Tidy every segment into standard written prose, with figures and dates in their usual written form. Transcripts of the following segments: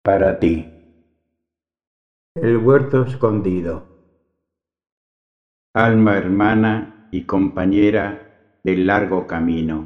Para ti, el huerto escondido, alma hermana y compañera del largo camino.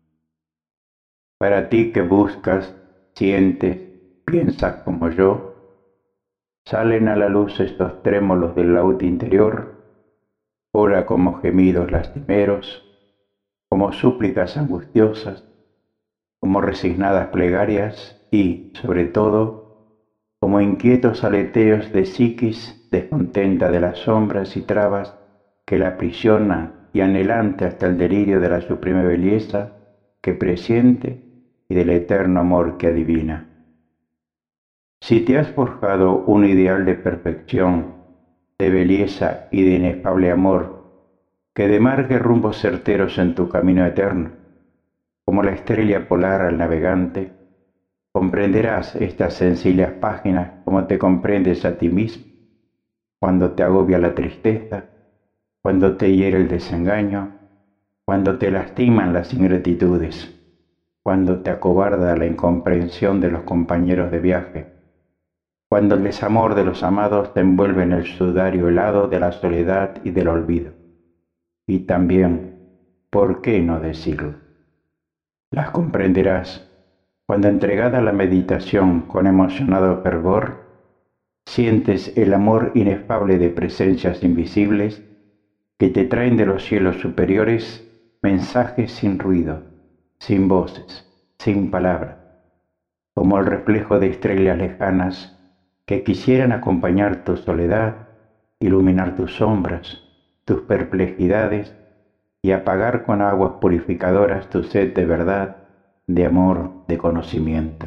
Para ti que buscas, sientes, piensas como yo, salen a la luz estos trémolos del laúd interior, ora como gemidos lastimeros, como súplicas angustiosas, como resignadas plegarias y, sobre todo, como inquietos aleteos de psiquis descontenta de las sombras y trabas que la aprisionan y anhelante hasta el delirio de la suprema belleza que presiente y del eterno amor que adivina. Si te has forjado un ideal de perfección, de belleza y de inefable amor, que demarque rumbos certeros en tu camino eterno, como la estrella polar al navegante, comprenderás estas sencillas páginas como te comprendes a ti mismo, cuando te agobia la tristeza, cuando te hiere el desengaño, cuando te lastiman las ingratitudes, cuando te acobarda la incomprensión de los compañeros de viaje, cuando el desamor de los amados te envuelve en el sudario helado de la soledad y del olvido. Y también, ¿por qué no decirlo? Las comprenderás cuando, entregada a la meditación con emocionado fervor, sientes el amor inefable de presencias invisibles que te traen de los cielos superiores mensajes sin ruido, sin voces, sin palabra, como el reflejo de estrellas lejanas que quisieran acompañar tu soledad, iluminar tus sombras, tus perplejidades y apagar con aguas purificadoras tu sed de verdad, de amor, de conocimiento.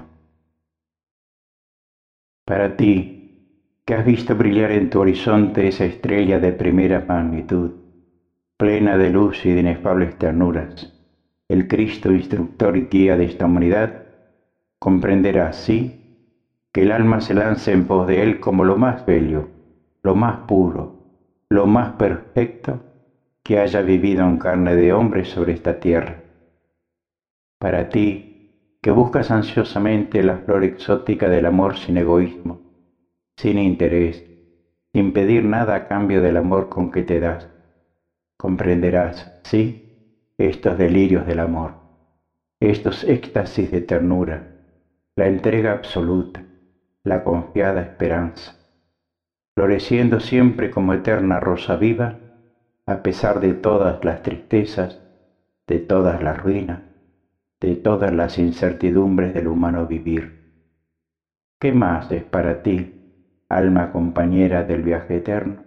Para ti, que has visto brillar en tu horizonte esa estrella de primera magnitud, plena de luz y de inefables ternuras, el Cristo instructor y guía de esta humanidad, comprenderás, sí, que el alma se lanza en pos de Él como lo más bello, lo más puro, lo más perfecto que haya vivido en carne de hombre sobre esta tierra. Para ti, que buscas ansiosamente la flor exótica del amor sin egoísmo, sin interés, sin pedir nada a cambio del amor con que te das, comprenderás, sí, estos delirios del amor, estos éxtasis de ternura, la entrega absoluta, la confiada esperanza, floreciendo siempre como eterna rosa viva, a pesar de todas las tristezas, de todas las ruinas, de todas las incertidumbres del humano vivir. ¿Qué más es para ti, alma compañera del viaje eterno?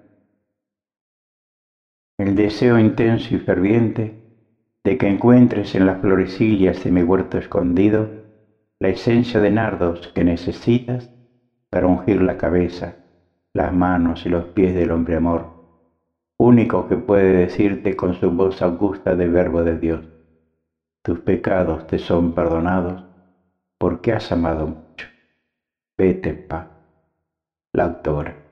El deseo intenso y ferviente de que encuentres en las florecillas de mi huerto escondido la esencia de nardos que necesitas para ungir la cabeza, las manos y los pies del hombre amor, único que puede decirte con su voz augusta de verbo de Dios: tus pecados te son perdonados porque has amado mucho. Vete en paz. La autora.